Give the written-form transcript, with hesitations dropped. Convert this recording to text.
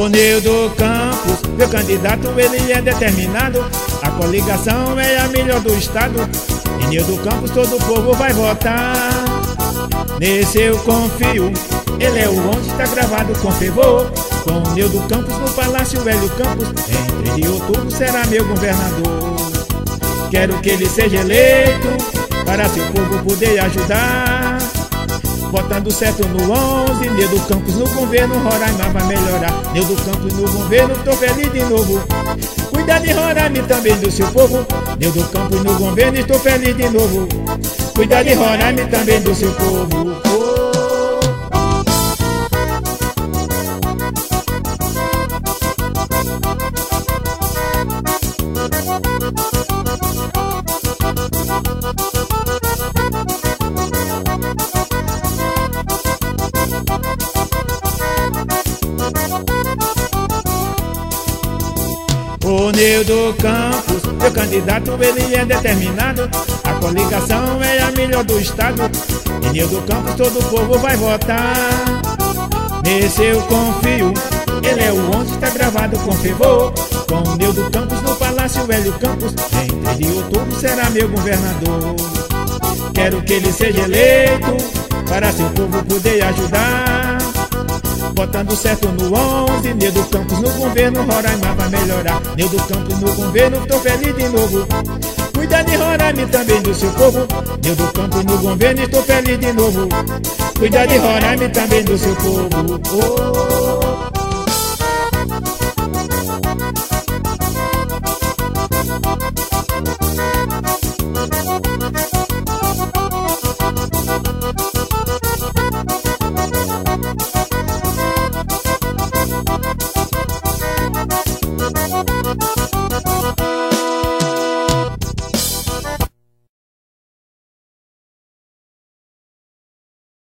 Nildo Campos, meu candidato, ele é determinado. A coligação é a melhor do estado. Em Nildo Campos todo o povo vai votar. Nesse eu confio, ele é o onde está gravado com fervor. Com Nildo Campos no Palácio Hélio Campos, em 3 de outubro será meu governador. Quero que ele seja eleito, para seu povo poder ajudar. Votando certo no 11, Nildo Campos no governo, Roraima vai melhorar. Nildo Campos no governo, tô feliz de novo. Cuida de Roraima e também do seu povo. Nildo Campos no governo, estou feliz de novo. Cuida de Roraima e também do seu povo. O Nildo Campos, meu candidato, ele é determinado. A coligação é a melhor do estado. Em Nildo Campos todo o povo vai votar. Nesse eu confio, ele é o onde está gravado com fervor. Com Nildo Campos no Palácio Hélio Campos, em 3 de outubro será meu governador. Quero que ele seja eleito, para seu povo poder ajudar. Votando certo no 11, Nildo Campos no governo, Roraima vai melhorar. Nildo Campos no governo, tô feliz de novo. Cuida de Roraima e também do seu povo. Nildo Campos no governo, estou feliz de novo. Cuida de Roraima e também do seu povo.